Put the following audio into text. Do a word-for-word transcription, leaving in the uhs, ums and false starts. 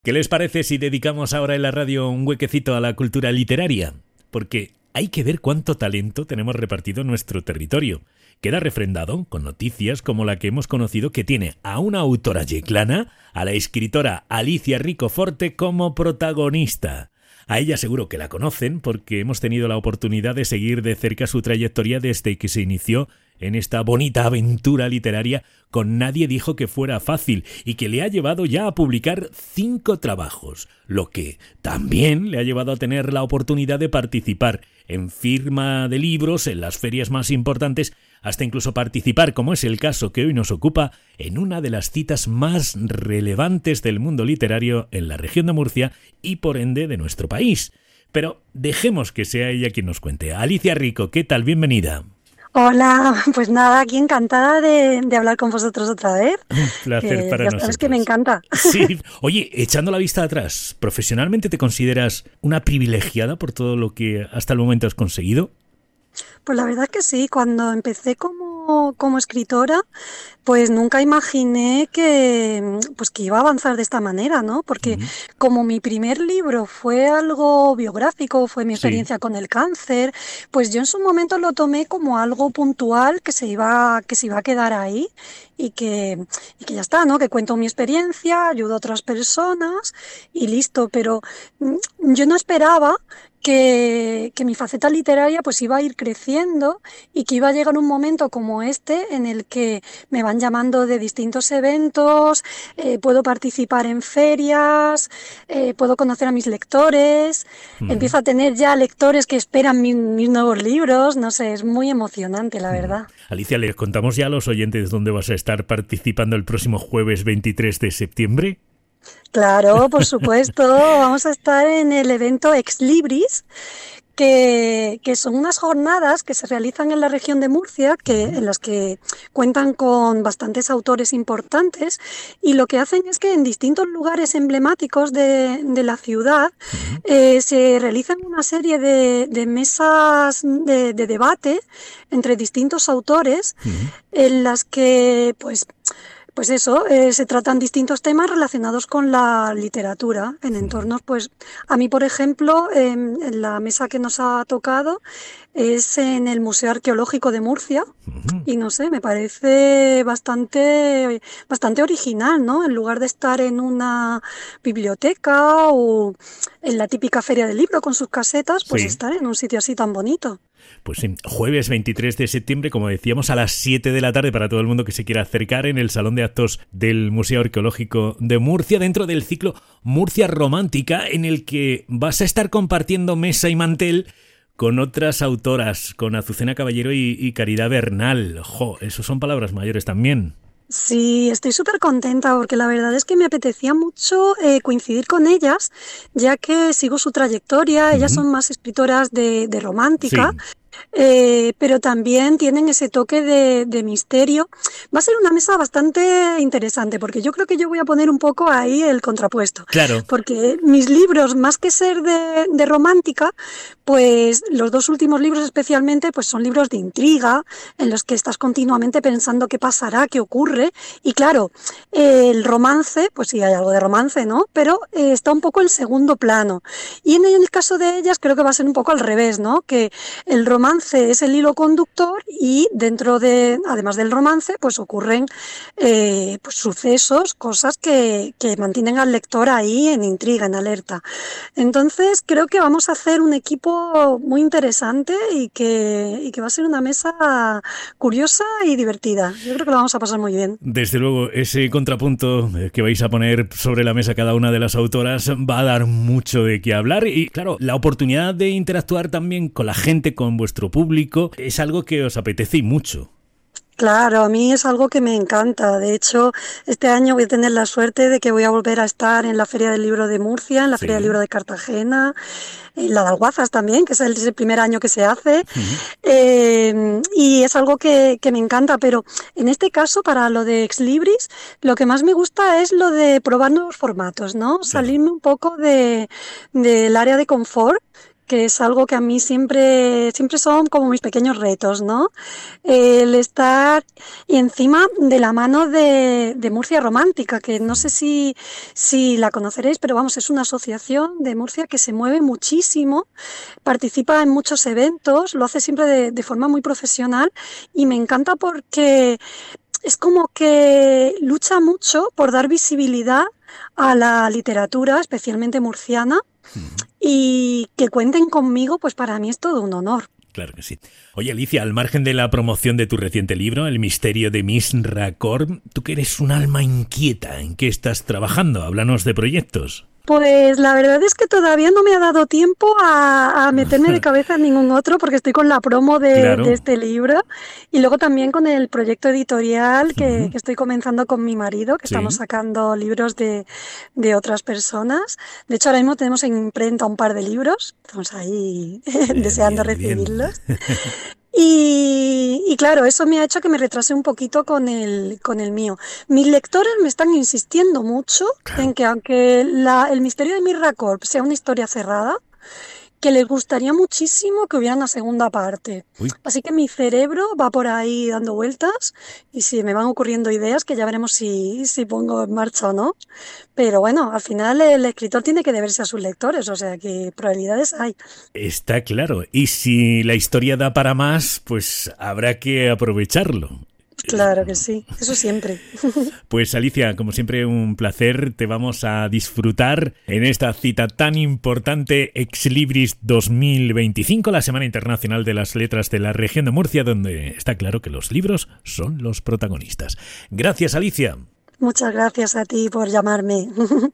¿Qué les parece si dedicamos ahora en la radio un huequecito a la cultura literaria? Porque hay que ver cuánto talento tenemos repartido en nuestro territorio. Queda refrendado con noticias como la que hemos conocido, que tiene a una autora yeclana, a la escritora Alicia Ricoforte, como protagonista. A ella seguro que la conocen porque hemos tenido la oportunidad de seguir de cerca su trayectoria desde que se inició en esta bonita aventura literaria con Nadie dijo que fuera fácil, y que le ha llevado ya a publicar cinco trabajos, lo que también le ha llevado a tener la oportunidad de participar en firma de libros en las ferias más importantes, hasta incluso participar, como es el caso que hoy nos ocupa, en una de las citas más relevantes del mundo literario en la región de Murcia y por ende de nuestro país. Pero dejemos que sea ella quien nos cuente. Alicia Rico, ¿qué tal? Bienvenida. Hola, pues nada, aquí encantada de, de hablar con vosotros otra vez. Un placer que para ya nosotros. Sabes que me encanta. Sí. Oye, echando la vista atrás, ¿profesionalmente te consideras una privilegiada por todo lo que hasta el momento has conseguido? Pues la verdad es que sí, cuando empecé como, como escritora, pues nunca imaginé que, pues que iba a avanzar de esta manera, ¿no? Porque Uh-huh. como mi primer libro fue algo biográfico, fue mi Sí. experiencia con el cáncer, pues yo en su momento lo tomé como algo puntual que se iba, que se iba a quedar ahí y que, y que ya está, ¿no? Que cuento mi experiencia, ayudo a otras personas y listo, pero mm, yo no esperaba que, que mi faceta literaria pues iba a ir creciendo y que iba a llegar un momento como este en el que me van llamando de distintos eventos, eh, puedo participar en ferias, eh, puedo conocer a mis lectores, Uh-huh. empiezo a tener ya lectores que esperan mi, mis nuevos libros, no sé, es muy emocionante, la Uh-huh. verdad. Alicia, ¿les contamos ya a los oyentes dónde vas a estar participando el próximo jueves veintitrés de septiembre? Claro, por supuesto, vamos a estar en el evento Ex Libris, que, que son unas jornadas que se realizan en la región de Murcia, que, en las que cuentan con bastantes autores importantes, y lo que hacen es que en distintos lugares emblemáticos de, de la ciudad Uh-huh. eh, se realizan una serie de, de mesas de, de debate entre distintos autores, Uh-huh. en las que pues Pues eso, eh, se tratan distintos temas relacionados con la literatura en entornos, pues a mí, por ejemplo, eh, en la mesa que nos ha tocado es en el Museo Arqueológico de Murcia. Uh-huh. Y no sé, me parece bastante, bastante original, ¿no? En lugar de estar en una biblioteca o en la típica feria del libro con sus casetas, pues Sí. estar en un sitio así tan bonito. Pues sí, jueves veintitrés de septiembre, como decíamos, a las siete de la tarde para todo el mundo que se quiera acercar, en el Salón de Actos del Museo Arqueológico de Murcia, dentro del ciclo Murcia Romántica, en el que vas a estar compartiendo mesa y mantel con otras autoras, con Azucena Caballero y, y Caridad Bernal. Jo, eso son palabras mayores también. Sí, estoy súper contenta porque la verdad es que me apetecía mucho eh, coincidir con ellas, ya que sigo su trayectoria. Ellas Uh-huh. son más escritoras de, de romántica. Sí. Eh, pero también tienen ese toque de, de misterio. Va a ser una mesa bastante interesante porque yo creo que yo voy a poner un poco ahí el contrapuesto. Claro. Porque mis libros, más que ser de, de romántica, pues los dos últimos libros especialmente, pues son libros de intriga, en los que estás continuamente pensando qué pasará, qué ocurre. Y claro, eh, el romance, pues sí hay algo de romance, ¿no? Pero eh, está un poco en segundo plano. Y en el caso de ellas creo que va a ser un poco al revés, ¿no? Que el romance es el hilo conductor y dentro de, además del romance, pues ocurren eh, pues sucesos, cosas que, que mantienen al lector ahí en intriga, en alerta. Entonces creo que vamos a hacer un equipo muy interesante y que, y que va a ser una mesa curiosa y divertida. Yo creo que lo vamos a pasar muy bien. Desde luego, ese contrapunto que vais a poner sobre la mesa cada una de las autoras va a dar mucho de qué hablar. Y claro, la oportunidad de interactuar también con la gente, con vuestro público, es algo que os apetece y mucho. Claro, a mí es algo que me encanta. De hecho, este año voy a tener la suerte de que voy a volver a estar en la Feria del Libro de Murcia, en la Sí. Feria del Libro de Cartagena, en la de Alguazas también, que es el, es el primer año que se hace. Uh-huh. Eh, y es algo que, que me encanta, pero en este caso, para lo de Ex Libris, lo que más me gusta es lo de probar nuevos formatos, ¿no? Claro. Salirme un poco de, del área de confort, que es algo que a mí siempre, siempre son como mis pequeños retos, ¿no? El estar y encima de la mano de, de Murcia Romántica, que no sé si, si la conoceréis, pero vamos, es una asociación de Murcia que se mueve muchísimo, participa en muchos eventos, lo hace siempre de, de forma muy profesional y me encanta porque es como que lucha mucho por dar visibilidad a la literatura, especialmente murciana, uh-huh. y que cuenten conmigo, pues para mí es todo un honor. Claro que sí. Oye, Alicia, al margen de la promoción de tu reciente libro, El misterio de Miss Racorb, tú que eres un alma inquieta, ¿en qué estás trabajando? Háblanos de proyectos. Pues la verdad es que todavía no me ha dado tiempo a, a meterme de cabeza en ningún otro porque estoy con la promo de, claro. de este libro y luego también con el proyecto editorial que, uh-huh. que estoy comenzando con mi marido, que sí. estamos sacando libros de, de otras personas. De hecho, ahora mismo tenemos en imprenta un par de libros, estamos ahí bien, deseando bien, recibirlos. Bien. Y, y claro, eso me ha hecho que me retrase un poquito con el, con el mío. Mis lectores me están insistiendo mucho claro. en que aunque la, el misterio de Miss Racorb sea una historia cerrada, que les gustaría muchísimo que hubiera una segunda parte. Uy. Así que mi cerebro va por ahí dando vueltas y si me van ocurriendo ideas que ya veremos si, si pongo en marcha o no. Pero bueno, al final el escritor tiene que deberse a sus lectores, o sea que probabilidades hay. Está claro. Y si la historia da para más, pues habrá que aprovecharlo. Claro que sí, eso siempre. Pues Alicia, como siempre un placer, te vamos a disfrutar en esta cita tan importante Ex Libris dos mil veinticinco, la Semana Internacional de las Letras de la Región de Murcia, donde está claro que los libros son los protagonistas. Gracias, Alicia. Muchas gracias a ti por llamarme.